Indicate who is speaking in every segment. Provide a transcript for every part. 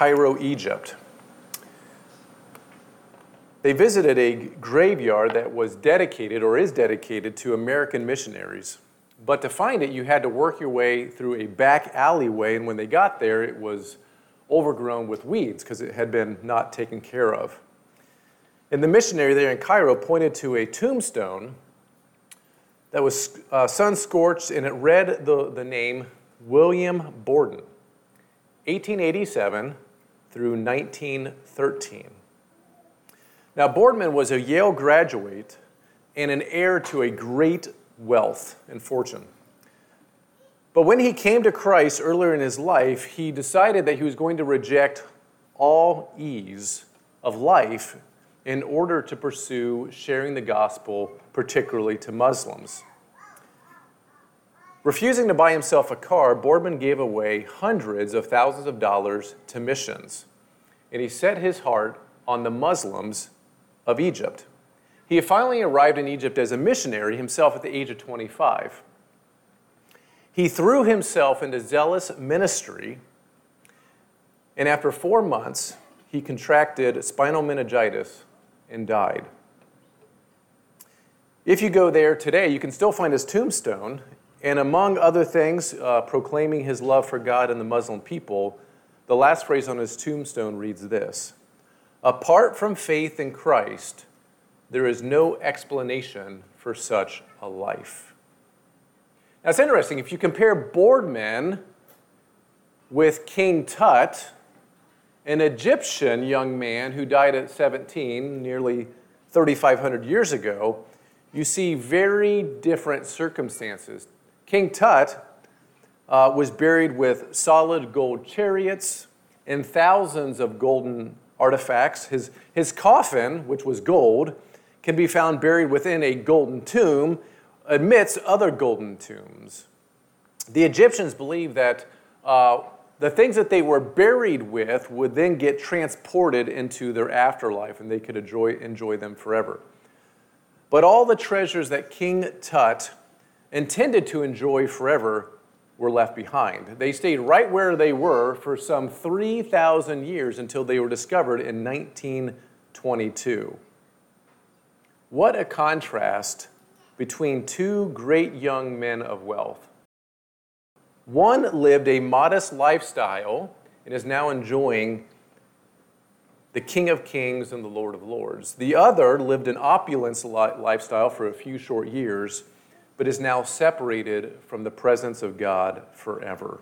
Speaker 1: Cairo, Egypt. They visited a graveyard that was dedicated or is dedicated to American missionaries. But to find it, you had to work your way through a back alleyway, and when they got there, it was overgrown with weeds because it had been not taken care of. And the missionary there in Cairo pointed to a tombstone that was sun-scorched, and it read the name William Borden, 1887 through 1913. Now, Boardman was a Yale graduate and an heir to a great wealth and fortune. But when he came to Christ earlier in his life, he decided that he was going to reject all ease of life in order to pursue sharing the gospel, particularly to Muslims. Refusing to buy himself a car, Boardman gave away hundreds of thousands of dollars to missions, and he set his heart on the Muslims of Egypt. He finally arrived in Egypt as a missionary himself at the age of 25. He threw himself into zealous ministry, and after 4 months, he contracted spinal meningitis and died. If you go there today, you can still find his tombstone, and among other things, proclaiming his love for God and the Muslim people, the last phrase on his tombstone reads this: "Apart from faith in Christ, there is no explanation for such a life." Now, it's interesting. If you compare Boardman with King Tut, an Egyptian young man who died at 17, nearly 3,500 years ago, you see very different circumstances. King Tut was buried with solid gold chariots and thousands of golden artifacts. His coffin, which was gold, can be found buried within a golden tomb amidst other golden tombs. The Egyptians believed that the things that they were buried with would then get transported into their afterlife, and they could enjoy them forever. But all the treasures that King Tut intended to enjoy forever were left behind. They stayed right where they were for some 3,000 years until they were discovered in 1922. What a contrast between two great young men of wealth. One lived a modest lifestyle and is now enjoying the King of Kings and the Lord of Lords. The other lived an opulence lifestyle for a few short years, but is now separated from the presence of God forever.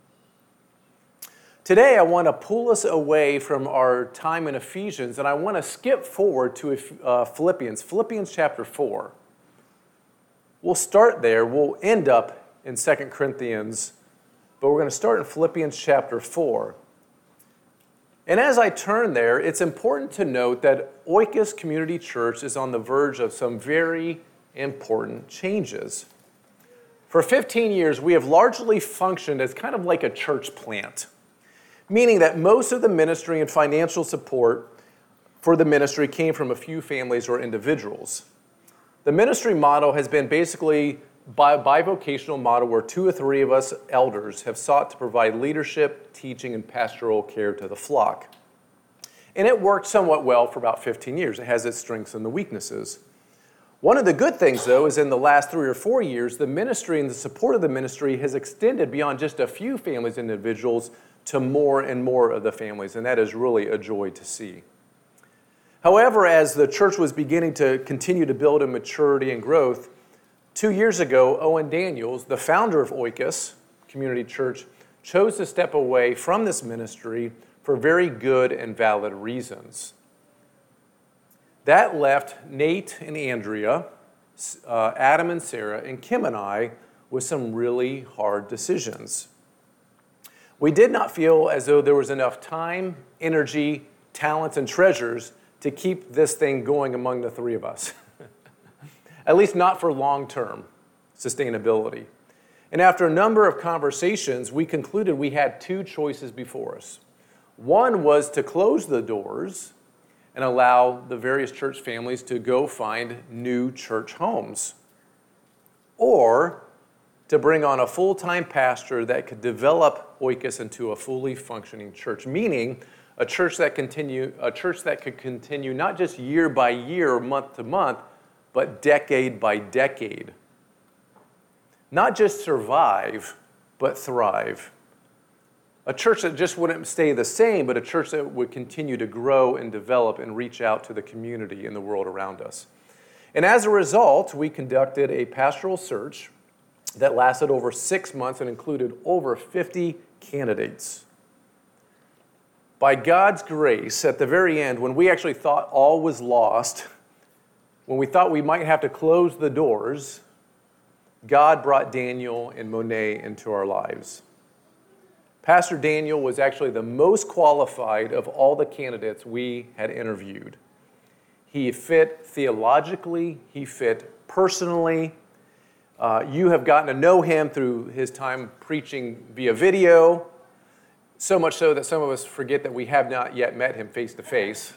Speaker 1: Today, I want to pull us away from our time in Ephesians, and I want to skip forward to Philippians chapter 4. We'll start there. We'll end up in 2 Corinthians, but we're going to start in Philippians chapter 4. And as I turn there, it's important to note that Oikos Community Church is on the verge of some very important changes. For 15 years, we have largely functioned as kind of like a church plant, meaning that most of the ministry and financial support for the ministry came from a few families or individuals. The ministry model has been basically bivocational model where 2 or 3 of us elders have sought to provide leadership, teaching, and pastoral care to the flock. And it worked somewhat well for about 15 years. It has its strengths and the weaknesses. One of the good things, though, is in the last 3 or 4 years, the ministry and the support of the ministry has extended beyond just a few families and individuals to more and more of the families, and that is really a joy to see. However, as the church was beginning to continue to build in maturity and growth, 2 years ago, Owen Daniels, the founder of Oikos Community Church, chose to step away from this ministry for very good and valid reasons. That left Nate and Andrea, Adam and Sarah, and Kim and I with some really hard decisions. We did not feel as though there was enough time, energy, talents, and treasures to keep this thing going among the 3 of us. At least not for long-term sustainability. And after a number of conversations, we concluded we had 2 choices before us. One was to close the doors and allow the various church families to go find new church homes, or to bring on a full-time pastor that could develop Oikos into a fully functioning church, meaning a church that could continue not just year by year or month to month, but decade by decade. Not just survive, but thrive. A church that just wouldn't stay the same, but a church that would continue to grow and develop and reach out to the community and the world around us. And as a result, we conducted a pastoral search that lasted over 6 months and included over 50 candidates. By God's grace, at the very end, when we actually thought all was lost, when we thought we might have to close the doors, God brought Daniel and Monet into our lives. Pastor Daniel was actually the most qualified of all the candidates we had interviewed. He fit theologically, he fit personally. You have gotten to know him through his time preaching via video, so much so that some of us forget that we have not yet met him face to face,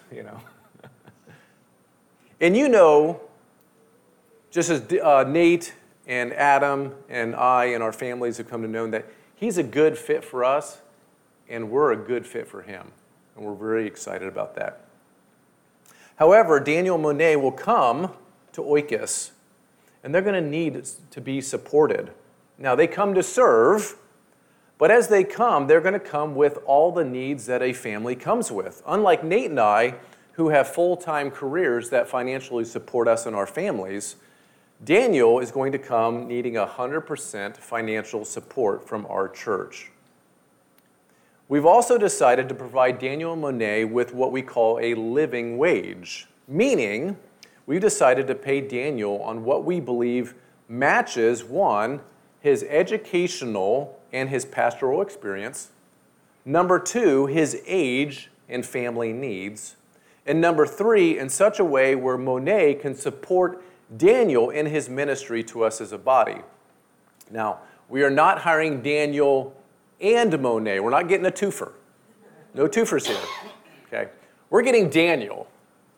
Speaker 1: And just as Nate and Adam and I and our families have come to know that he's a good fit for us, and we're a good fit for him. And we're very excited about that. However, Daniel and Monet will come to Oikos, and they're going to need to be supported. Now, they come to serve, but as they come, they're going to come with all the needs that a family comes with. Unlike Nate and I, who have full-time careers that financially support us and our families, Daniel is going to come needing 100% financial support from our church. We've also decided to provide Daniel and Monet with what we call a living wage, meaning we've decided to pay Daniel on what we believe matches, one, his educational and his pastoral experience, number two, his age and family needs, and number three, in such a way where Monet can support Daniel in his ministry to us as a body. Now, we are not hiring Daniel and Monet. We're not getting a twofer. No twofers here. Okay? We're getting Daniel.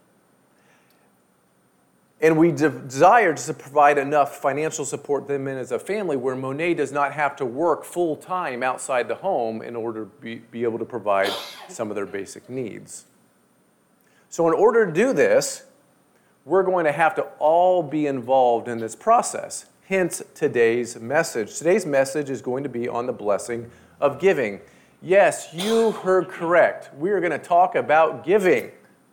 Speaker 1: And we desire to provide enough financial support to them as a family where Monet does not have to work full-time outside the home in order to be able to provide some of their basic needs. So in order to do this, we're going to have to all be involved in this process. Hence today's message. Today's message is going to be on the blessing of giving. Yes, you heard correct. We are going to talk about giving.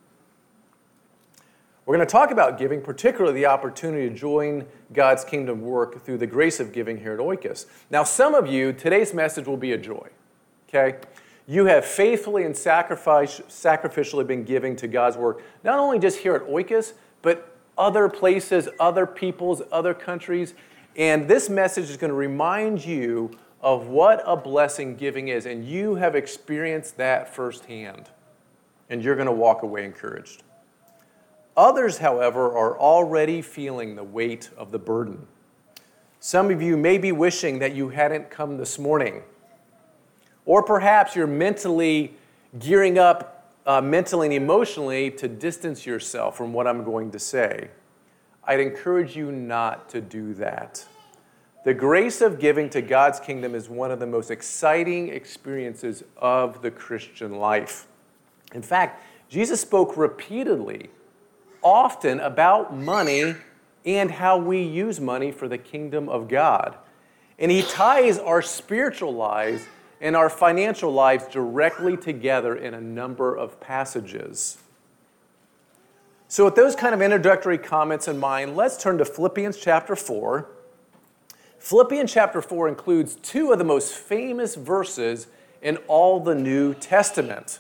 Speaker 1: We're going to talk about giving, particularly the opportunity to join God's kingdom work through the grace of giving here at Oikos. Now, some of you, today's message will be a joy, okay? You have faithfully and sacrificially been giving to God's work, not only just here at Oikos, but other places, other peoples, other countries. And this message is going to remind you of what a blessing giving is. And you have experienced that firsthand. And you're going to walk away encouraged. Others, however, are already feeling the weight of the burden. Some of you may be wishing that you hadn't come this morning. Or perhaps you're mentally gearing up mentally and emotionally to distance yourself from what I'm going to say. I'd encourage you not to do that. The grace of giving to God's kingdom is one of the most exciting experiences of the Christian life. In fact, Jesus spoke repeatedly, often about money and how we use money for the kingdom of God. And he ties our spiritual lives and our financial lives directly together in a number of passages. So with those kind of introductory comments in mind, let's turn to Philippians chapter 4. Philippians chapter 4 includes two of the most famous verses in all the New Testament.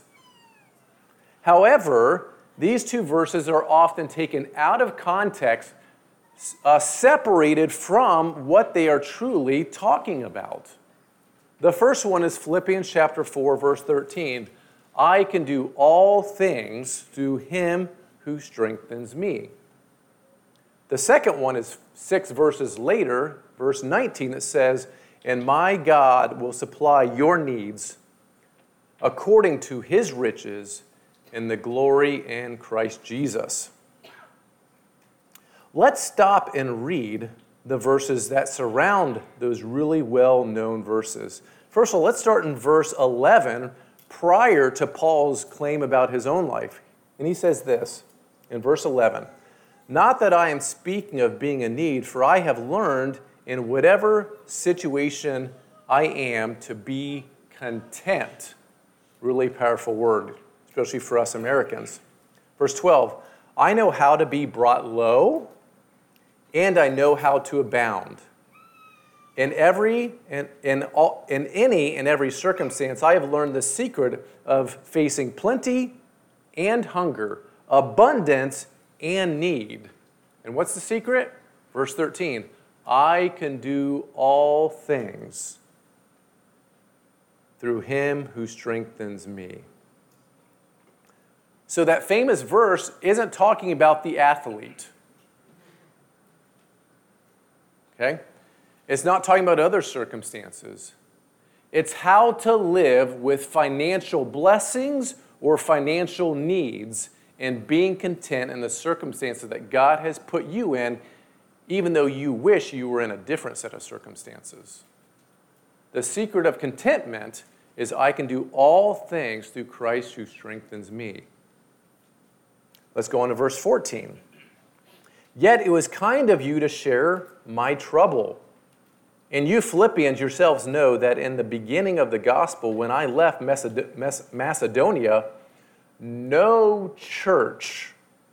Speaker 1: However, these two verses are often taken out of context, separated from what they are truly talking about. The first one is Philippians chapter 4, verse 13. I can do all things through him who strengthens me. The second one is 6 verses later, verse 19, that says, and my God will supply your needs according to his riches in the glory in Christ Jesus. Let's stop and read the verses that surround those really well-known verses. First of all, let's start in verse 11, prior to Paul's claim about his own life. And he says this in verse 11, "Not that I am speaking of being in need, for I have learned in whatever situation I am to be content." Really powerful word, especially for us Americans. Verse 12, "I know how to be brought low, and I know how to abound. In any and every circumstance, I have learned the secret of facing plenty and hunger, abundance and need." And what's the secret? Verse 13, "I can do all things through him who strengthens me." So that famous verse isn't talking about the athlete. Okay? It's not talking about other circumstances. It's how to live with financial blessings or financial needs and being content in the circumstances that God has put you in, even though you wish you were in a different set of circumstances. The secret of contentment is I can do all things through Christ who strengthens me. Let's go on to verse 14. "Yet it was kind of you to share my trouble. And you Philippians yourselves know that in the beginning of the gospel, when I left Macedonia, no church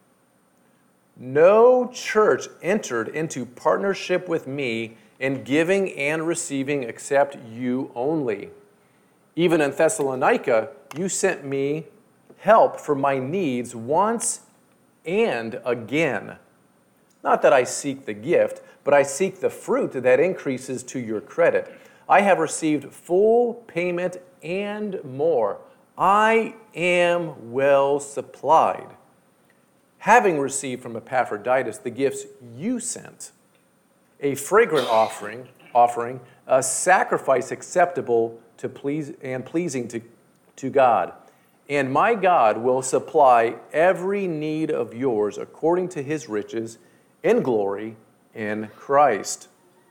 Speaker 1: entered into partnership with me in giving and receiving except you only. Even in Thessalonica, you sent me help for my needs once and again. Not that I seek the gift, but I seek the fruit that increases to your credit. I have received full payment and more. I am well supplied, having received from Epaphroditus the gifts you sent, a fragrant offering, a sacrifice acceptable to pleasing to God. And my God will supply every need of yours according to his riches in glory in Christ."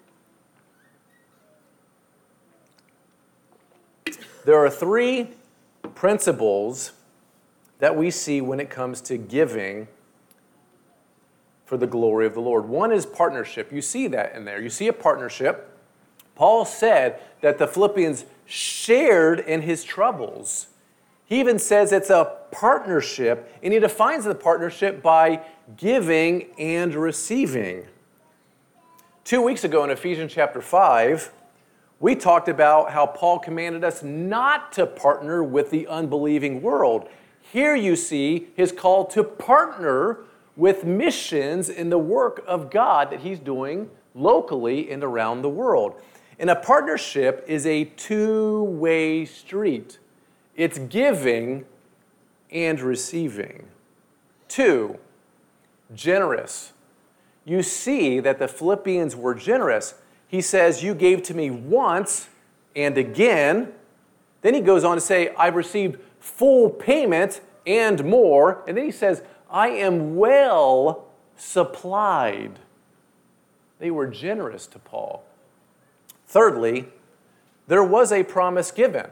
Speaker 1: There are three principles that we see when it comes to giving for the glory of the Lord. One is partnership. You see that in there. You see a partnership. Paul said that the Philippians shared in his troubles. He even says it's a partnership, and he defines the partnership by giving and receiving. 2 weeks ago in Ephesians chapter 5, we talked about how Paul commanded us not to partner with the unbelieving world. Here you see his call to partner with missions in the work of God that he's doing locally and around the world. And a partnership is a two-way street. It's giving and receiving. 2, generous. You see that the Philippians were generous. He says, "You gave to me once and again." Then he goes on to say, "I've received full payment and more." And then he says, "I am well supplied." They were generous to Paul. Thirdly, there was a promise given.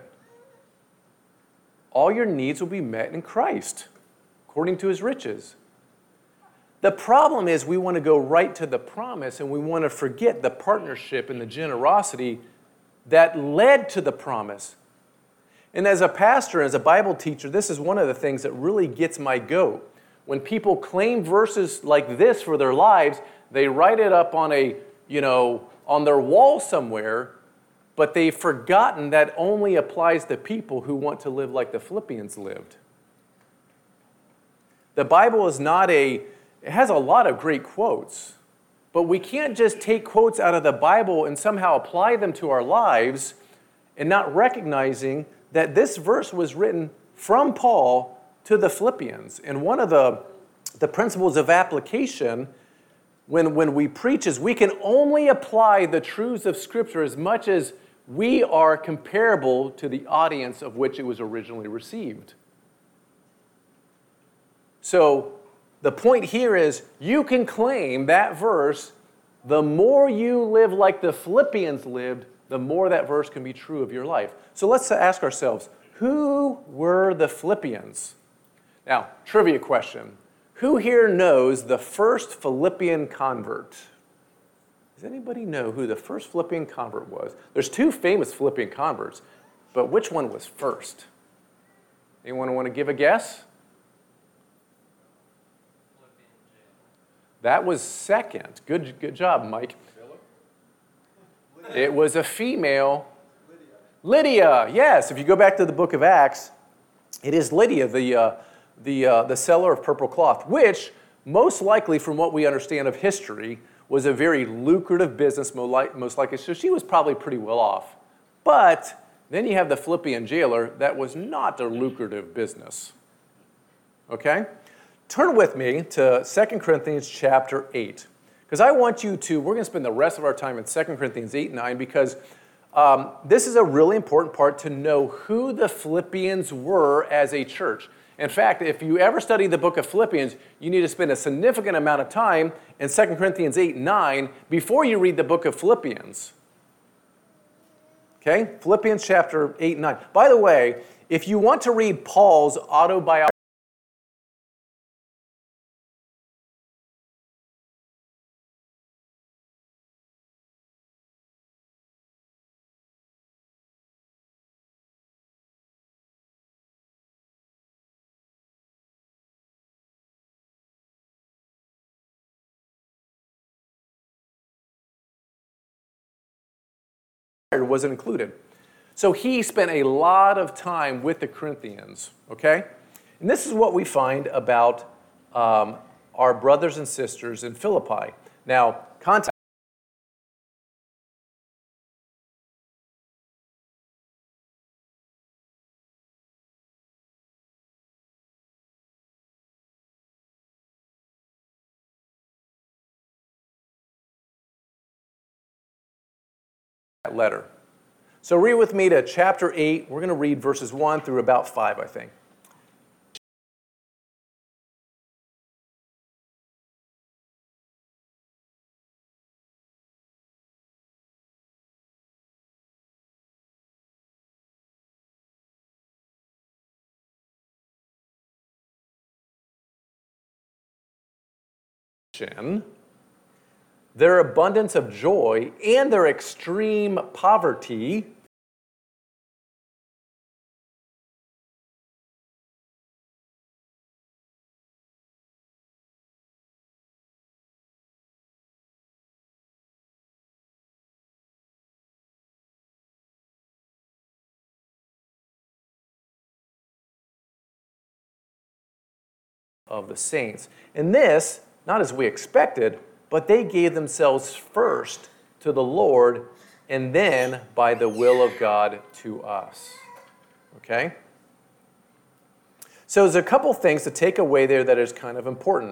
Speaker 1: All your needs will be met in Christ, according to his riches. The problem is we want to go right to the promise and we want to forget the partnership and the generosity that led to the promise. And as a pastor, as a Bible teacher, this is one of the things that really gets my goat. When people claim verses like this for their lives, they write it up on on their wall somewhere, but they've forgotten that only applies to people who want to live like the Philippians lived. The Bible is it has a lot of great quotes, but we can't just take quotes out of the Bible and somehow apply them to our lives and not recognizing that this verse was written from Paul to the Philippians. And one of the principles of application when we preach is we can only apply the truths of Scripture as much as we are comparable to the audience of which it was originally received. So the point here is you can claim that verse, the more you live like the Philippians lived, the more that verse can be true of your life. So let's ask ourselves, who were the Philippians? Now, trivia question. Who here knows the first Philippian convert? Does anybody know who the first Philippian convert was? There's two famous Philippian converts, but which one was first? Anyone want to give a guess? That was second. Good job, Mike. It was a female. Lydia, yes. If you go back to the book of Acts, it is Lydia, the seller of purple cloth, which most likely, from what we understand of history, was a very lucrative business, most likely. So she was probably pretty well off. But then you have the Philippian jailer. That was not a lucrative business. Okay? Turn with me to 2 Corinthians chapter 8. Because I want you to, we're going to spend the rest of our time in 2 Corinthians 8 and 9 because this is a really important part to know who the Philippians were as a church. In fact, if you ever study the book of Philippians, you need to spend a significant amount of time in 2 Corinthians 8 and 9 before you read the book of Philippians. Okay? Philippians chapter 8 and 9. By the way, if you want to read Paul's autobiography, wasn't included. So he spent a lot of time with the Corinthians, okay? And this is what we find about our brothers and sisters in Philippi. Now, context. Letter. So read with me to chapter 8. We're going to read verses 1 through about 5, I think. Their abundance of joy and their extreme poverty of the saints. And this, not as we expected, but they gave themselves first to the Lord and then by the will of God to us. Okay? So there's a couple things to take away there that is kind of important.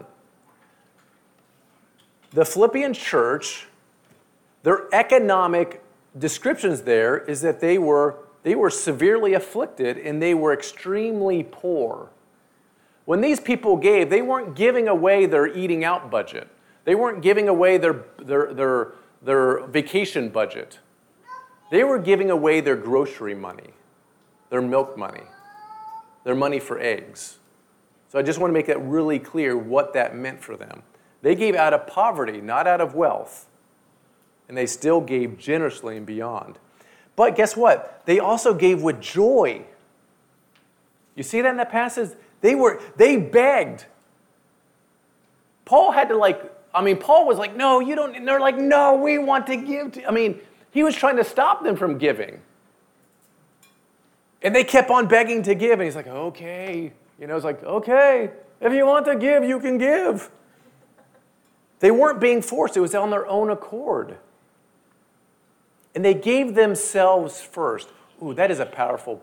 Speaker 1: The Philippian church, their economic descriptions there is that they were severely afflicted and they were extremely poor. When these people gave, they weren't giving away their eating out budget. They weren't giving away their vacation budget. They were giving away their grocery money, their milk money, their money for eggs. So I just want to make that really clear what that meant for them. They gave out of poverty, not out of wealth. And they still gave generously and beyond. But guess what? They also gave with joy. You see that in that passage? They begged. Paul had to Paul was like, no, you don't. And they're like, no, we want to give to. He was trying to stop them from giving. And they kept on begging to give. And he's like, okay. It's like, okay, if you want to give, you can give. They weren't being forced. It was on their own accord. And they gave themselves first. Ooh, that is powerful.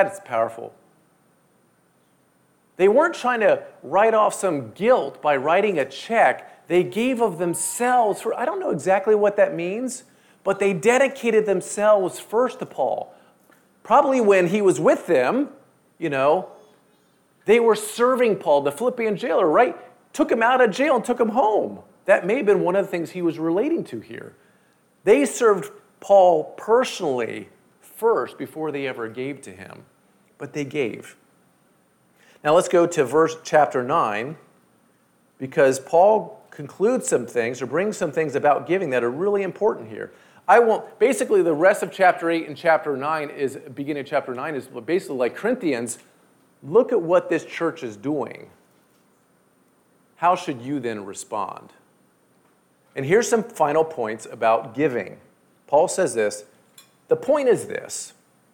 Speaker 1: They weren't trying to write off some guilt by writing a check. They gave of themselves. I don't know exactly what that means, but they dedicated themselves first to Paul. Probably when he was with them, they were serving Paul, the Philippian jailer, right? Took him out of jail and took him home. That may have been one of the things he was relating to here. They served Paul personally first before they ever gave to him, but they gave. Now let's go to chapter 9, because Paul concludes some things or brings some things about giving that are really important here. Basically the rest of chapter 8 and chapter 9 is, beginning of chapter 9 is basically like Corinthians, look at what this church is doing. How should you then respond? And here's some final points about giving. Paul says this, the point is this,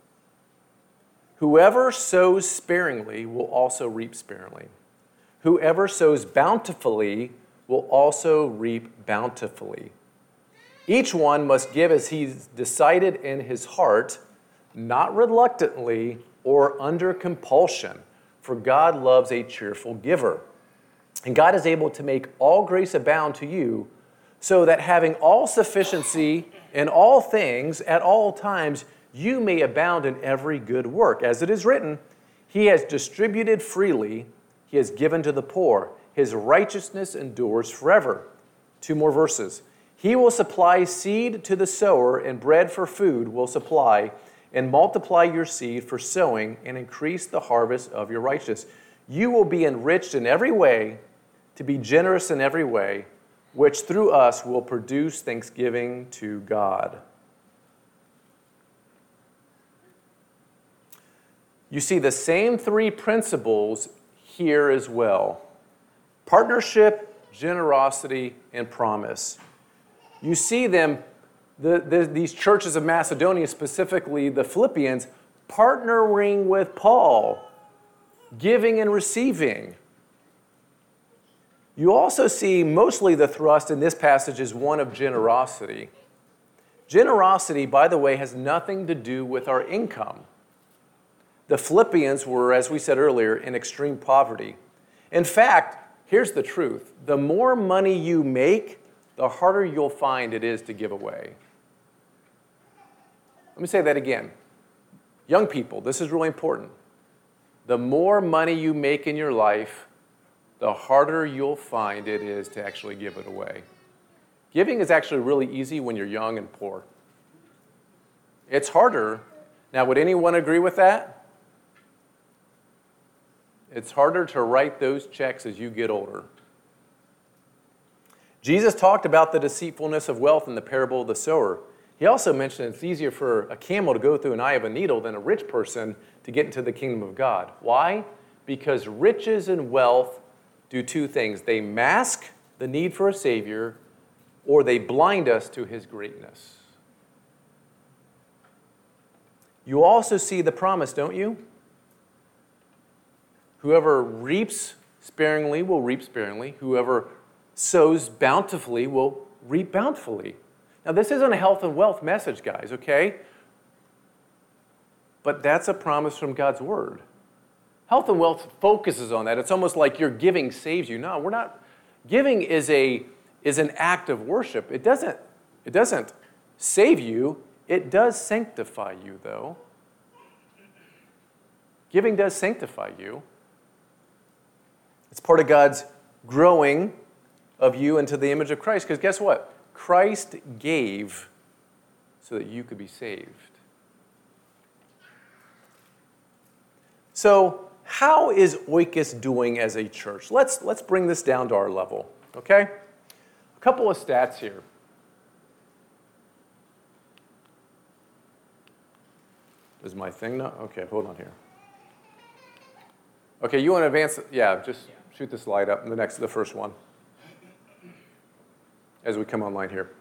Speaker 1: whoever sows sparingly will also reap sparingly. Whoever sows bountifully will also reap bountifully. Each one must give as he's decided in his heart, not reluctantly or under compulsion, for God loves a cheerful giver. And God is able to make all grace abound to you, so that having all sufficiency in all things at all times, you may abound in every good work. As it is written, he has distributed freely, he has given to the poor. His righteousness endures forever. 2 more verses. He will supply seed to the sower, and bread for food will supply, and multiply your seed for sowing, and increase the harvest of your righteousness. You will be enriched in every way, to be generous in every way, which through us will produce thanksgiving to God. You see the same three principles here as well. Partnership, generosity, and promise. You see them, these churches of Macedonia, specifically the Philippians, partnering with Paul, giving and receiving. You also see mostly the thrust in this passage is one of generosity. Generosity, by the way, has nothing to do with our income. The Philippians were, as we said earlier, in extreme poverty. In fact, here's the truth. The more money you make, the harder you'll find it is to give away. Let me say that again. Young people, this is really important. The more money you make in your life, the harder you'll find it is to actually give it away. Giving is actually really easy when you're young and poor. It's harder. Now, would anyone agree with that? It's harder to write those checks as you get older. Jesus talked about the deceitfulness of wealth in the parable of the sower. He also mentioned it's easier for a camel to go through an eye of a needle than a rich person to get into the kingdom of God. Why? Because riches and wealth do two things. They mask the need for a Savior, or they blind us to his greatness. You also see the promise, don't you? Whoever reaps sparingly will reap sparingly. Whoever sows bountifully will reap bountifully. Now, this isn't a health and wealth message, guys, okay? But that's a promise from God's word. Health and wealth focuses on that. It's almost like your giving saves you. No, we're not. Giving is an act of worship. It doesn't save you. It does sanctify you, though. Giving does sanctify you. It's part of God's growing of you into the image of Christ. Because guess what? Christ gave so that you could be saved. So, how is Oikos doing as a church? Let's bring this down to our level, okay? A couple of stats here. Is my thing not? Okay, hold on here. Okay, you want to advance? Yeah, just shoot the slide up, the first one, as we come online here.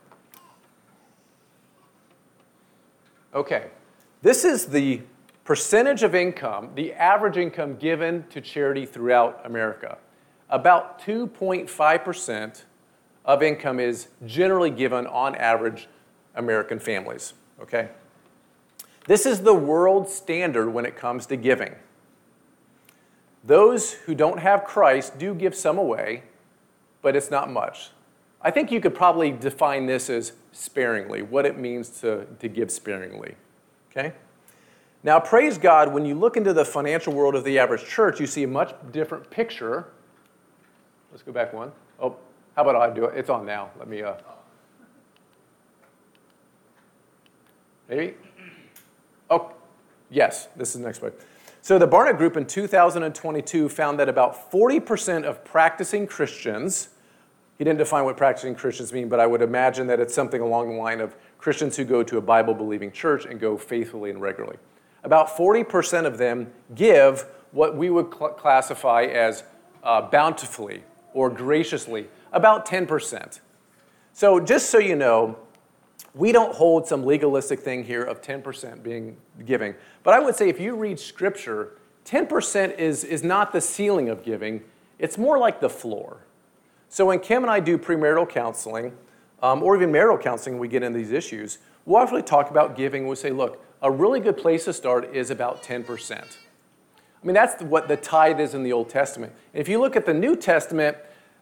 Speaker 1: Okay, this is the percentage of income, the average income given to charity throughout America. About 2.5% of income is generally given on average American families, okay? This is the world standard when it comes to giving. Those who don't have Christ do give some away, but it's not much. I think you could probably define this as sparingly, what it means to give sparingly, okay? Now, praise God, when you look into the financial world of the average church, you see a much different picture. Let's go back one. Oh, how about I do it? It's on now. Let me... Maybe? Oh, yes, this is the next one. So the Barna Group in 2022 found that about 40% of practicing Christians, he didn't define what practicing Christians mean, but I would imagine that it's something along the line of Christians who go to a Bible-believing church and go faithfully and regularly. About 40% of them give what we would classify as bountifully or graciously, about 10%. So just so you know, we don't hold some legalistic thing here of 10% being giving. But I would say if you read Scripture, 10% is not the ceiling of giving. It's more like the floor. So when Kim and I do premarital counseling, or even marital counseling, we get into these issues, we'll actually talk about giving. We'll say, look, a really good place to start is about 10%. I mean, that's what the tithe is in the Old Testament. If you look at the New Testament,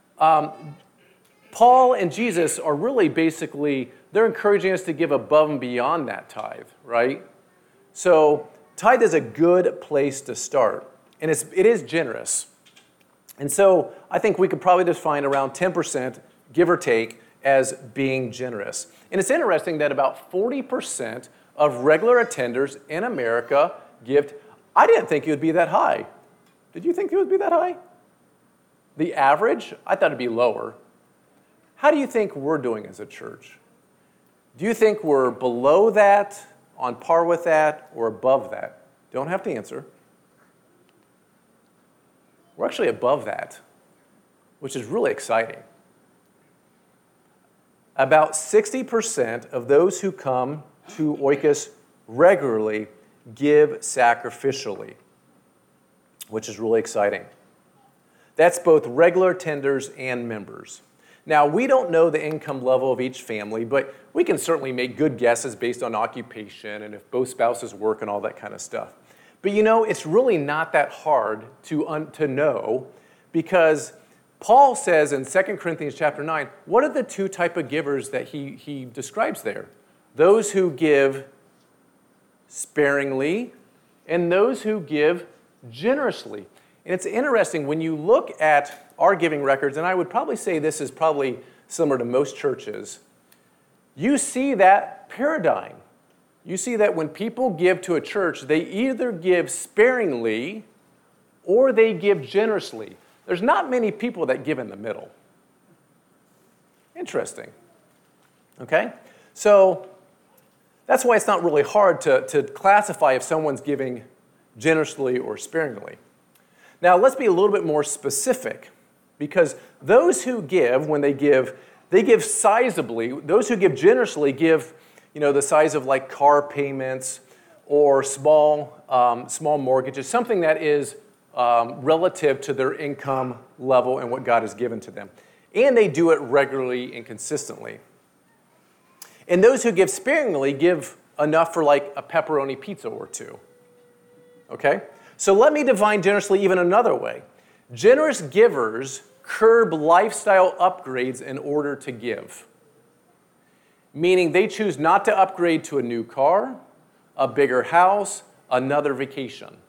Speaker 1: Paul and Jesus are really basically, they're encouraging us to give above and beyond that tithe, right? So tithe is a good place to start, and it is generous. And so I think we could probably define around 10%, give or take, as being generous. And it's interesting that about 40% of regular attenders in America give. I didn't think it would be that high. Did you think it would be that high? The average? I thought it'd be lower. How do you think we're doing as a church? Do you think we're below that, on par with that, or above that? Don't have to answer. We're actually above that, which is really exciting. About 60% of those who come to Oikos regularly give sacrificially, which is really exciting. That's both regular attenders and members. Now, we don't know the income level of each family, but we can certainly make good guesses based on occupation and if both spouses work and all that kind of stuff. But you know, it's really not that hard to know, because Paul says in 2 Corinthians chapter 9, what are the two type of givers that he describes there? Those who give sparingly and those who give generously. And it's interesting, when you look at our giving records, and I would probably say this is probably similar to most churches, you see that paradigm. You see that when people give to a church, they either give sparingly or they give generously. There's not many people that give in the middle. Interesting. Okay? So that's why it's not really hard to classify if someone's giving generously or sparingly. Now, let's be a little bit more specific, because those who give, when they give sizably. Those who give generously give, the size of like car payments or small mortgages, something that is relative to their income level and what God has given to them. And they do it regularly and consistently. And those who give sparingly give enough for like a pepperoni pizza or two. Okay? So let me define generously even another way. Generous givers curb lifestyle upgrades in order to give. Meaning they choose not to upgrade to a new car, a bigger house, another vacation.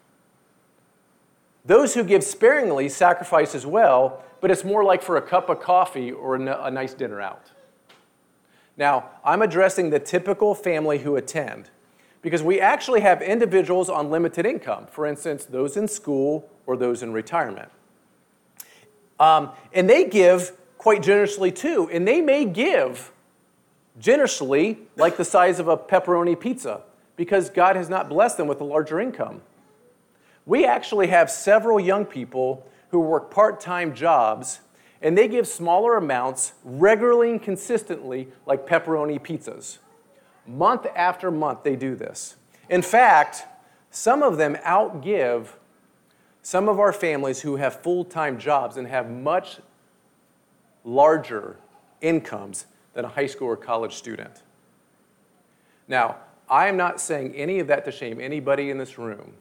Speaker 1: Those who give sparingly sacrifice as well, but it's more like for a cup of coffee or a nice dinner out. Now, I'm addressing the typical family who attend, because we actually have individuals on limited income, for instance, those in school or those in retirement. And they give quite generously too, and they may give generously like the size of a pepperoni pizza, because God has not blessed them with a larger income. We actually have several young people who work part-time jobs, and they give smaller amounts regularly and consistently, like pepperoni pizzas. Month after month, they do this. In fact, some of them outgive some of our families who have full-time jobs and have much larger incomes than a high school or college student. Now, I am not saying any of that to shame anybody in this room.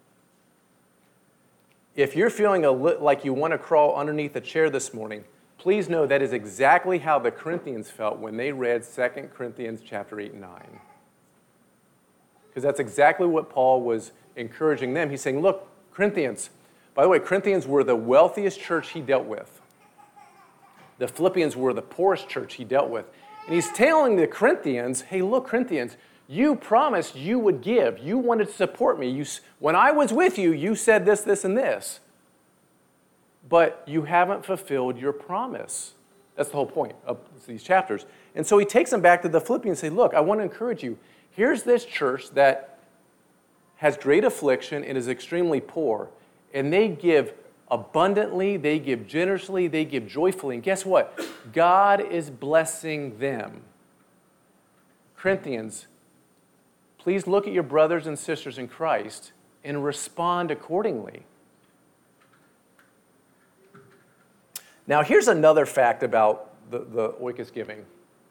Speaker 1: If you're feeling like you want to crawl underneath a chair this morning, please know that is exactly how the Corinthians felt when they read 2 Corinthians chapter 8 and 9. Because that's exactly what Paul was encouraging them. He's saying, look, Corinthians, by the way, Corinthians were the wealthiest church he dealt with. The Philippians were the poorest church he dealt with. And he's telling the Corinthians, hey, look, Corinthians, You promised you would give. You wanted to support me. When I was with you, you said this, this, and this. But you haven't fulfilled your promise. That's the whole point of these chapters. And so he takes them back to the Philippians and says, look, I want to encourage you. Here's this church that has great affliction and is extremely poor. And they give abundantly, they give generously, they give joyfully. And guess what? God is blessing them. Corinthians, please look at your brothers and sisters in Christ and respond accordingly. Now, here's another fact about the oikos giving.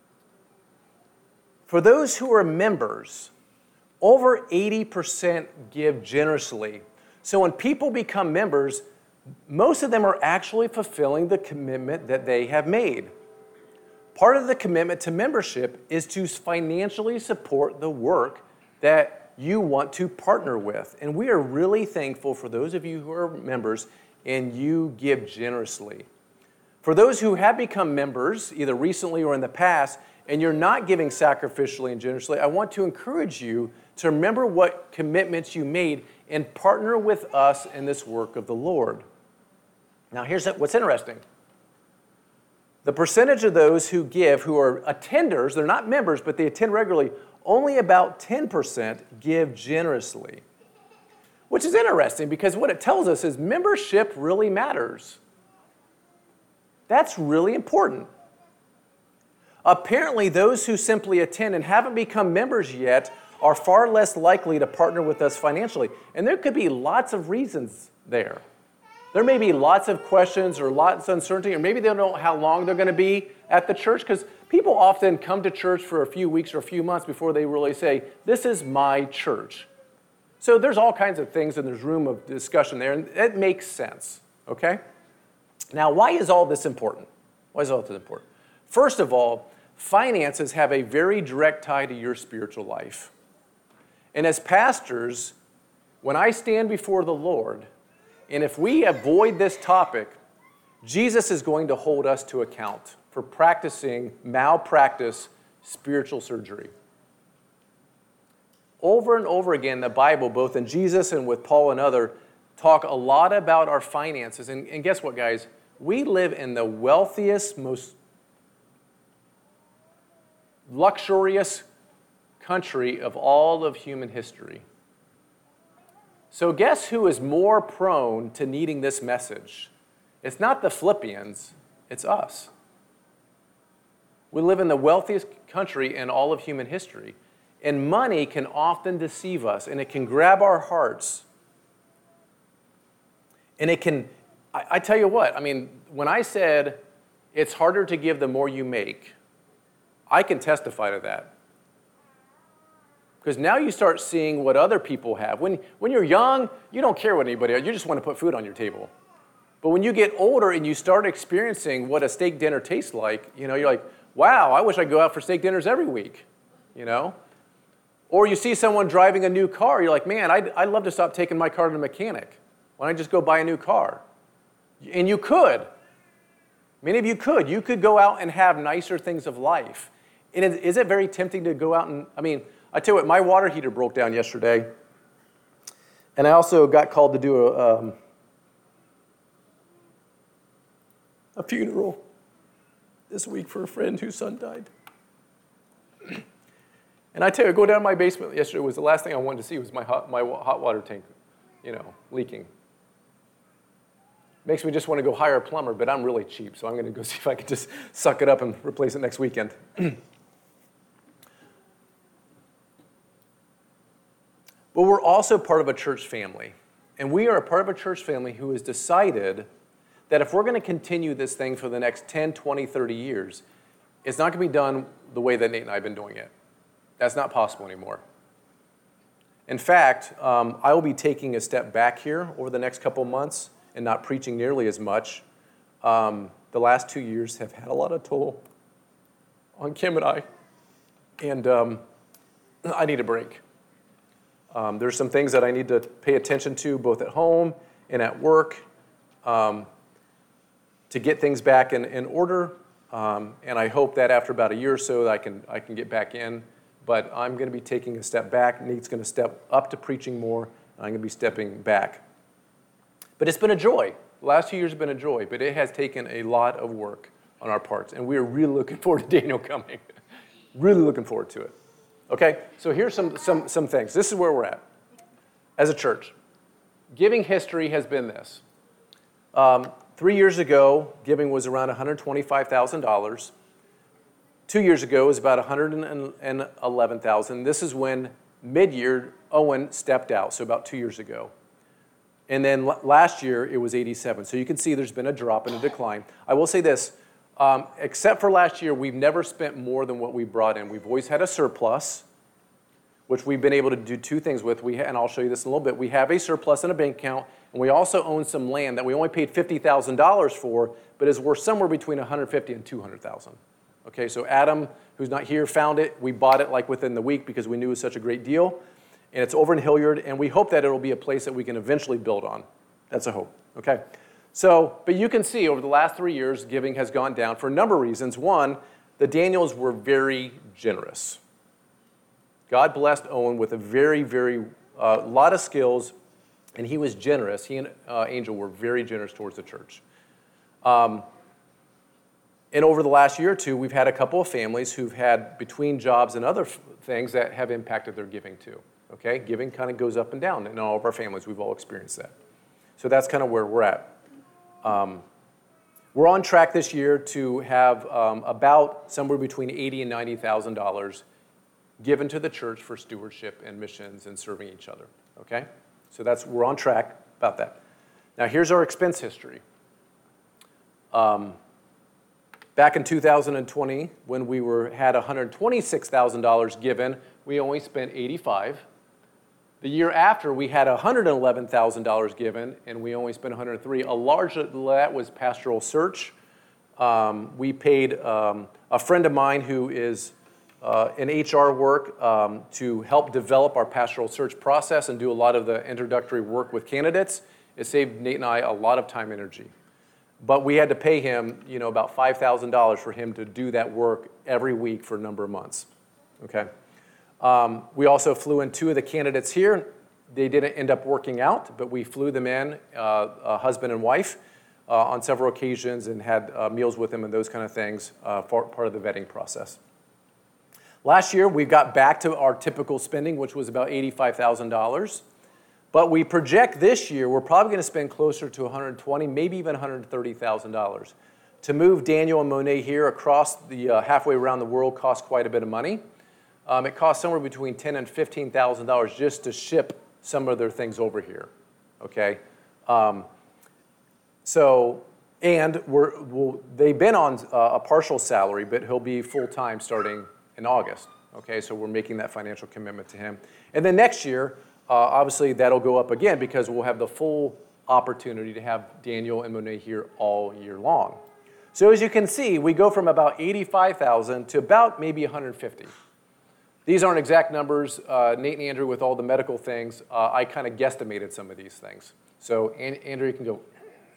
Speaker 1: For those who are members, over 80% give generously. So when people become members, most of them are actually fulfilling the commitment that they have made. Part of the commitment to membership is to financially support the work that you want to partner with. And we are really thankful for those of you who are members and you give generously. For those who have become members, either recently or in the past, and you're not giving sacrificially and generously, I want to encourage you to remember what commitments you made and partner with us in this work of the Lord. Now, here's what's interesting. The percentage of those who give, who are attenders, they're not members, but they attend regularly, only about 10% give generously. Which is interesting because what it tells us is membership really matters. That's really important. Apparently, those who simply attend and haven't become members yet are far less likely to partner with us financially. And there could be lots of reasons there. There may be lots of questions or lots of uncertainty, or maybe they don't know how long they're going to be at the church, because people often come to church for a few weeks or a few months before they really say, this is my church. So there's all kinds of things, and there's room of discussion there, and it makes sense, okay? Now, why is all this important? Why is all this important? First of all, finances have a very direct tie to your spiritual life. And as pastors, when I stand before the Lord, and if we avoid this topic, Jesus is going to hold us to account for practicing malpractice spiritual surgery. Over and over again, the Bible, both in Jesus and with Paul and others, talk a lot about our finances. And guess what, guys? We live in the wealthiest, most luxurious country of all of human history. So guess who is more prone to needing this message? It's not the Philippians, it's us. We live in the wealthiest country in all of human history. And money can often deceive us, and it can grab our hearts. And it can, I tell you what, I mean, when I said it's harder to give the more you make, I can testify to that. Because now you start seeing what other people have. When you're young, you don't care what anybody else, you just want to put food on your table. But when you get older and you start experiencing what a steak dinner tastes like, you know, you're like, wow, I wish I could go out for steak dinners every week, you know? Or you see someone driving a new car, you're like, man, I'd love to stop taking my car to the mechanic. Why don't I just go buy a new car? And you could. Many of you could. You could go out and have nicer things of life. And is it very tempting to go out and, I mean, I tell you what, my water heater broke down yesterday. And I also got called to do a funeral this week for a friend whose son died. And I tell you, go down to my basement yesterday was the last thing I wanted to see was my hot water tank, you know, leaking. Makes me just want to go hire a plumber, but I'm really cheap, so I'm going to go see if I can just suck it up and replace it next weekend. But we're also part of a church family. And we are a part of a church family who has decided that if we're going to continue this thing for the next 10, 20, 30 years, it's not going to be done the way that Nate and I have been doing it. That's not possible anymore. In fact, I will be taking a step back here over the next couple months and not preaching nearly as much. The last 2 years have had a lot of toll on Kim and I. And I need a break. There's some things that I need to pay attention to both at home and at work to get things back in order. And I hope that after about a year or so I can get back in. but I'm going to be taking a step back. Nate's going to step up to preaching more. I'm going to be stepping back. But it's been a joy. The last 2 years have been a joy, but it has taken a lot of work on our parts, and we are really looking forward to Daniel coming. Really looking forward to it. Okay, so here's some things. This is where we're at as a church. Giving history has been this. 3 years ago, giving was around $125,000. 2 years ago, it was about $111,000. This is when mid-year Owen stepped out, so about 2 years ago. And then last year, it was 87. So you can see there's been a drop and a decline. I will say this, except for last year, we've never spent more than what we brought in. We've always had a surplus, which we've been able to do two things with. And I'll show you this in a little bit. We have a surplus in a bank account, and we also own some land that we only paid $50,000 for, but is worth somewhere between $150,000 and $200,000. Okay, so Adam, who's not here, found it. We bought it like within the week because we knew it was such a great deal. And it's over in Hilliard, and we hope that it'll be a place that we can eventually build on. That's a hope, okay? So, but you can see over the last 3 years, giving has gone down for a number of reasons. One, the Daniels were very generous. God blessed Owen with a very lot of skills, and he was generous. He and Angel were very generous towards the church. And over the last year or two, we've had a couple of families who've had between jobs and other things that have impacted their giving too. Okay, giving kind of goes up and down in all of our families. We've all experienced that. So that's kind of where we're at. We're on track this year to have about somewhere between $80,000 and $90,000 given to the church for stewardship and missions and serving each other. Okay, so we're on track about that. Now here's our expense history. Back in 2020, when we had $126,000 given, we only spent $85,000. The year after, we had $111,000 given, and we only spent $103,000. A large of that was pastoral search. We paid a friend of mine who is in HR work to help develop our pastoral search process and do a lot of the introductory work with candidates. It saved Nate and I a lot of time and energy. But we had to pay him, about $5,000 for him to do that work every week for a number of months. Okay. We also flew in two of the candidates here. They didn't end up working out, but we flew them in, a husband and wife, on several occasions and had meals with them and those kind of things, part of the vetting process. Last year, we got back to our typical spending, which was about $85,000. But we project this year, we're probably going to spend closer to $120,000, maybe even $130,000. To move Daniel and Monet here across the halfway around the world costs quite a bit of money. It costs somewhere between $10,000 and $15,000 just to ship some of their things over here, okay? They've been on a partial salary, but he'll be full-time starting in August, okay? So we're making that financial commitment to him. And then next year, obviously that'll go up again because we'll have the full opportunity to have Daniel and Monet here all year long. So as you can see, we go from about $85,000 to about maybe $150,000. These aren't exact numbers. Nate and Andrew, with all the medical things, I kind of guesstimated some of these things. So Andrew, you can go,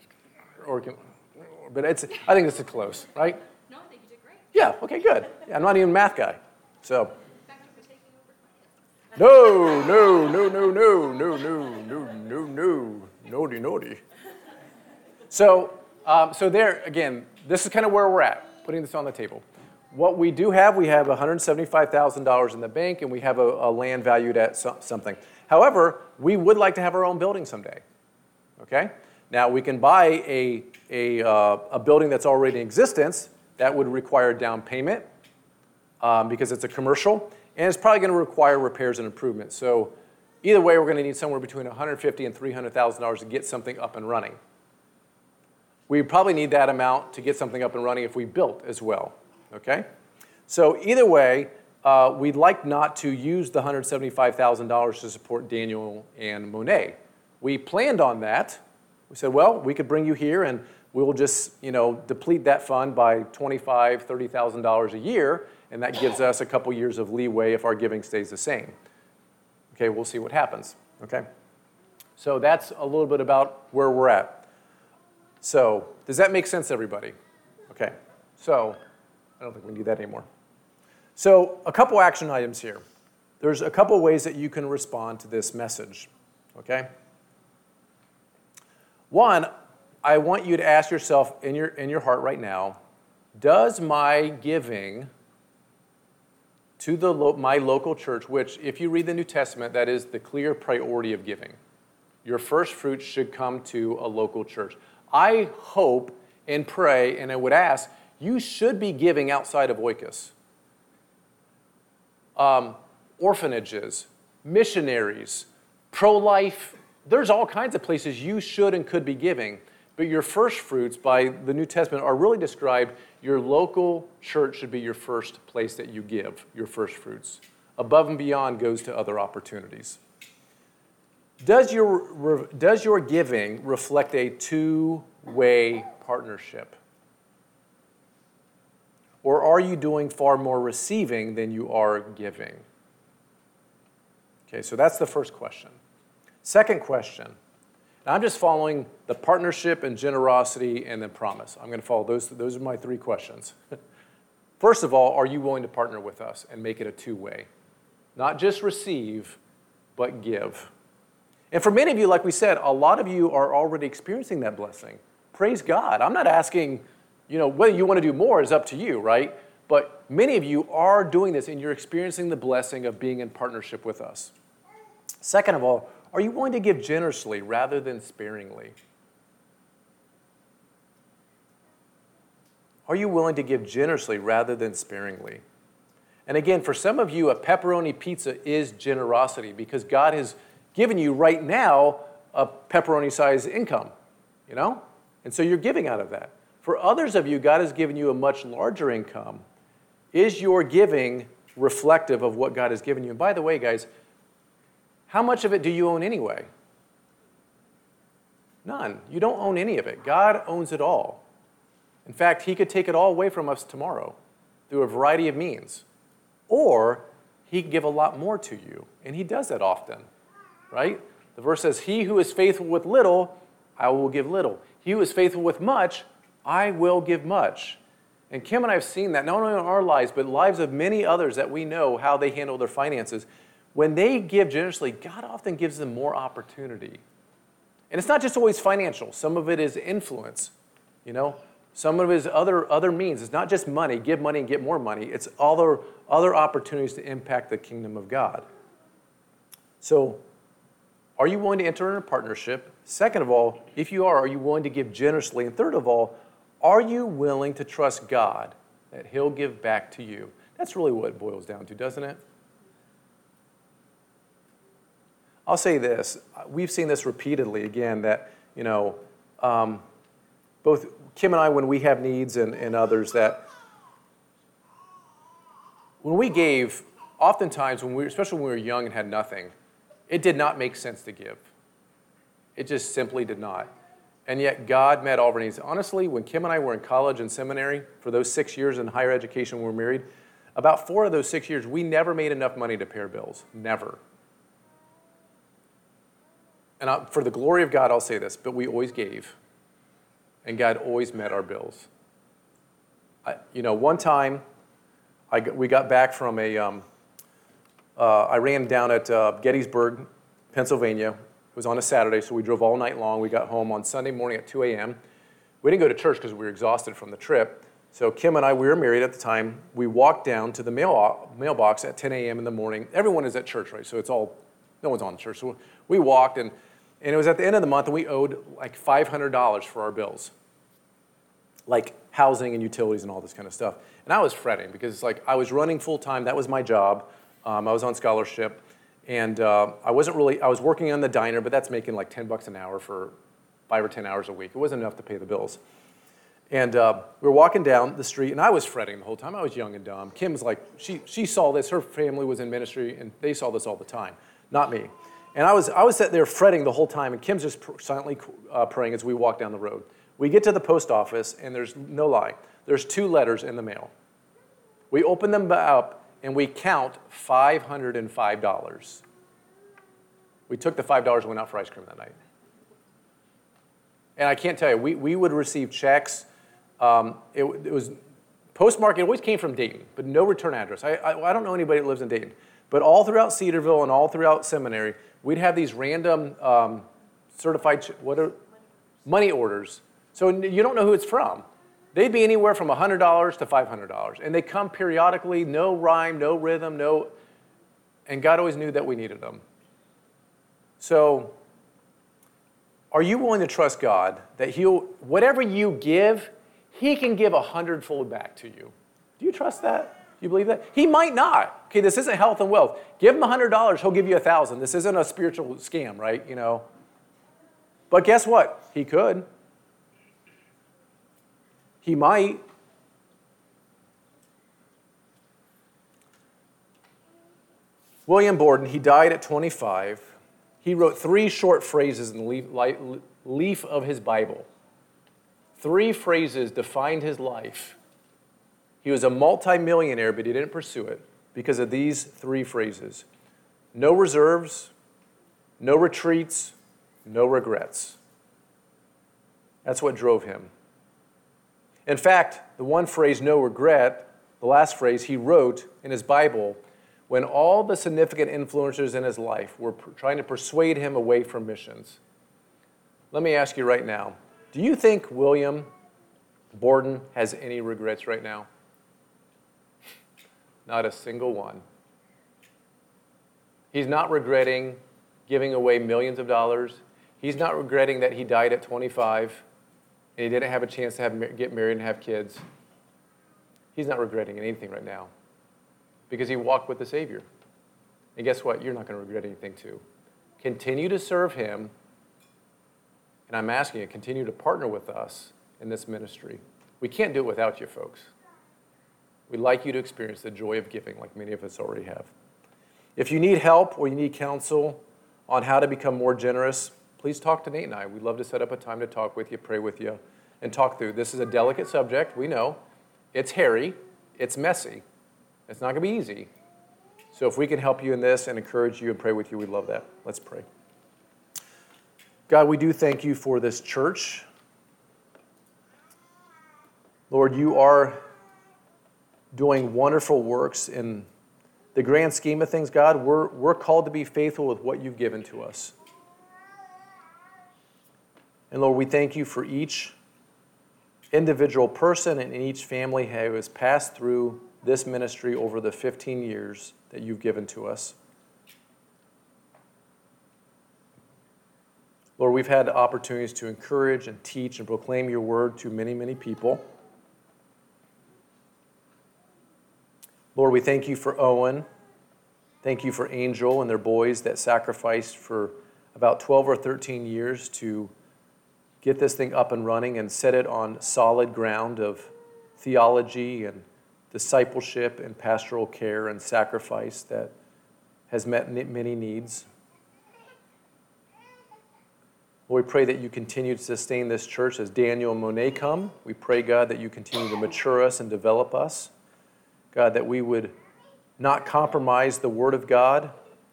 Speaker 1: but I think this is close, right?
Speaker 2: No, I think you did great.
Speaker 1: Yeah, okay, good. Yeah, I'm not even a math guy, so.
Speaker 2: Thank you for taking over
Speaker 1: No, naughty. So there, again, this is kind of where we're at, putting this on the table. What we do have, we have $175,000 in the bank, and we have a land valued at something. However, we would like to have our own building someday, okay? Now, we can buy a building that's already in existence. That would require down payment because it's a commercial, and it's probably going to require repairs and improvements. So either way, we're going to need somewhere between $150,000 and $300,000 to get something up and running. We probably need that amount to get something up and running if we built as well. Okay? So either way, we'd like not to use the $175,000 to support Daniel and Monet. We planned on that. We said, well, we could bring you here and we'll just, deplete that fund by $25,000, $30,000 a year, and that gives us a couple years of leeway if our giving stays the same. Okay, we'll see what happens. Okay? So that's a little bit about where we're at. So does that make sense, everybody? Okay, so I don't think we need that anymore. So a couple action items here. There's a couple ways that you can respond to this message, okay? One, I want you to ask yourself in your heart right now, does my giving to my local church, which if you read the New Testament, that is the clear priority of giving. Your first fruits should come to a local church. I hope and pray, and I would ask, you should be giving outside of Oikos. Orphanages, missionaries, pro-life. There's all kinds of places you should and could be giving. But your first fruits by the New Testament are really described. Your local church should be your first place that you give your first fruits. Above and beyond goes to other opportunities. Does your giving reflect a two-way partnership? Or are you doing far more receiving than you are giving? Okay, so that's the first question. Second question, and I'm just following the partnership and generosity and then promise. I'm going to follow those. Those are my three questions. First of all, are you willing to partner with us and make it a two-way? Not just receive, but give. And for many of you, like we said, a lot of you are already experiencing that blessing. Praise God. I'm not asking, whether you want to do more is up to you, right? But many of you are doing this and you're experiencing the blessing of being in partnership with us. Second of all, are you willing to give generously rather than sparingly? Are you willing to give generously rather than sparingly? And again, for some of you, a pepperoni pizza is generosity because God has given you right now a pepperoni-sized income, And so you're giving out of that. For others of you, God has given you a much larger income. Is your giving reflective of what God has given you? And by the way, guys, how much of it do you own anyway? None. You don't own any of it. God owns it all. In fact, he could take it all away from us tomorrow through a variety of means. Or he could give a lot more to you. And he does that often, right? The verse says, he who is faithful with little, I will give little. He who is faithful with much, I will give much. And Kim and I have seen that not only in our lives, but lives of many others that we know how they handle their finances. When they give generously, God often gives them more opportunity. And it's not just always financial. Some of it is influence, Some of it is other means. It's not just money, give money and get more money. It's other opportunities to impact the kingdom of God. So, are you willing to enter into a partnership? Second of all, if you are you willing to give generously? And third of all, are you willing to trust God that he'll give back to you? That's really what it boils down to, doesn't it? I'll say this. We've seen this repeatedly, again, that, both Kim and I, when we have needs and others, that when we gave, oftentimes, especially when we were young and had nothing, it did not make sense to give. It just simply did not. And yet God met all of our needs. Honestly, when Kim and I were in college and seminary, for those 6 years in higher education when we were married, about 4 of those 6 years, we never made enough money to pay our bills. Never. And for the glory of God, I'll say this, but we always gave. And God always met our bills. One time, we got back from I ran down at Gettysburg, Pennsylvania. It was on a Saturday, so we drove all night long. We got home on Sunday morning at 2 a.m. We didn't go to church because we were exhausted from the trip. So Kim and I, we were married at the time. We walked down to the mailbox at 10 a.m. in the morning. Everyone is at church, right? So no one's on church. So we walked, and it was at the end of the month, and we owed like $500 for our bills, like housing and utilities and all this kind of stuff. And I was fretting because I was running full time. That was my job. I was on scholarship, and I was working on the diner, but that's making like $10 an hour for 5 or 10 hours a week. It wasn't enough to pay the bills. And we were walking down the street, and I was fretting the whole time. I was young and dumb. Kim's like, she saw this. Her family was in ministry, and they saw this all the time, not me. And I was sitting there fretting the whole time, and Kim's just silently praying as we walk down the road. We get to the post office, and there's no lie. There's 2 letters in the mail. We open them up, and we count $505. We took the $5 and went out for ice cream that night. And I can't tell you, we would receive checks. It was Postmark, it always came from Dayton, but no return address. I don't know anybody that lives in Dayton. But all throughout Cedarville and all throughout seminary, we'd have these random certified money orders. So you don't know who it's from. They'd be anywhere from $100 to $500. And they come periodically, no rhyme, no rhythm, and God always knew that we needed them. So are you willing to trust God that whatever you give, he can give 100-fold back to you? Do you trust that? Do you believe that? He might not. Okay, this isn't health and wealth. Give him $100, he'll give you 1,000. This isn't a spiritual scam, right? But guess what? He could. He might. William Borden, he died at 25. He wrote 3 short phrases in the leaf of his Bible. 3 phrases defined his life. He was a multimillionaire, but he didn't pursue it because of these 3 phrases. No reserves, no retreats, no regrets. That's what drove him. In fact, the one phrase, no regret, the last phrase he wrote in his Bible when all the significant influencers in his life were trying to persuade him away from missions. Let me ask you right now, do you think William Borden has any regrets right now? Not a single one. He's not regretting giving away millions of dollars. He's not regretting that he died at 25 and he didn't have a chance to get married and have kids. He's not regretting anything right now because he walked with the Savior. And guess what? You're not going to regret anything too. Continue to serve him, and I'm asking you, continue to partner with us in this ministry. We can't do it without you, folks. We'd like you to experience the joy of giving like many of us already have. If you need help or you need counsel on how to become more generous, please talk to Nate and I. We'd love to set up a time to talk with you, pray with you, and talk through. This is a delicate subject. We know. It's hairy. It's messy. It's not going to be easy. So if we can help you in this and encourage you and pray with you, we'd love that. Let's pray. God, we do thank you for this church. Lord, you are doing wonderful works in the grand scheme of things, God. We're called to be faithful with what you've given to us. And Lord, we thank you for each individual person and each family who has passed through this ministry over the 15 years that you've given to us. Lord, we've had opportunities to encourage and teach and proclaim your word to many, many people. Lord, we thank you for Owen. Thank you for Angel and their boys that sacrificed for about 12 or 13 years to get this thing up and running and set it on solid ground of theology and discipleship and pastoral care and sacrifice that has met many needs. Lord, we pray that you continue to sustain this church as Daniel and Monet come. We pray, God, that you continue to mature us and develop us. God, that we would not compromise the Word of God.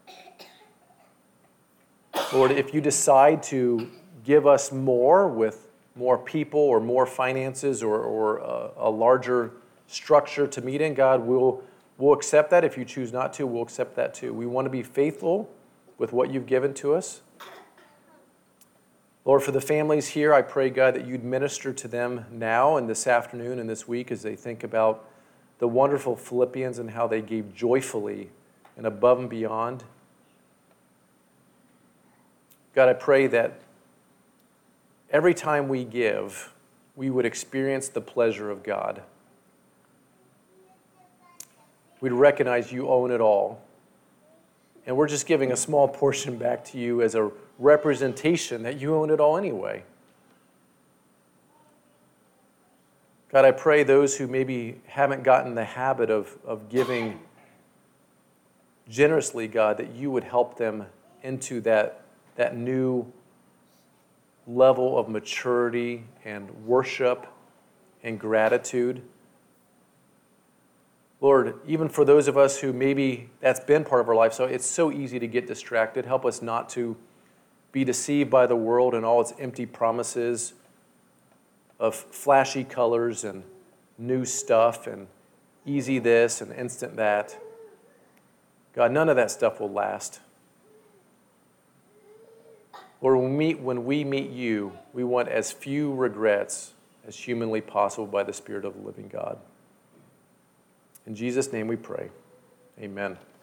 Speaker 1: Lord, if you decide to give us more with more people or more finances or a larger structure to meet in, God, we'll accept that. If you choose not to, we'll accept that too. We want to be faithful with what you've given to us. Lord, for the families here, I pray, God, that you'd minister to them now and this afternoon and this week as they think about the wonderful Philippians and how they gave joyfully and above and beyond. God, I pray that every time we give, we would experience the pleasure of God. We'd recognize you own it all. And we're just giving a small portion back to you as a representation that you own it all anyway. God, I pray those who maybe haven't gotten the habit of giving generously, God, that you would help them into that new level of maturity and worship and gratitude. Lord, even for those of us who maybe that's been part of our life, so it's so easy to get distracted. Help us not to be deceived by the world and all its empty promises of flashy colors and new stuff and easy this and instant that. God, none of that stuff will last. Lord, when we meet you, we want as few regrets as humanly possible by the Spirit of the living God. In Jesus' name we pray. Amen.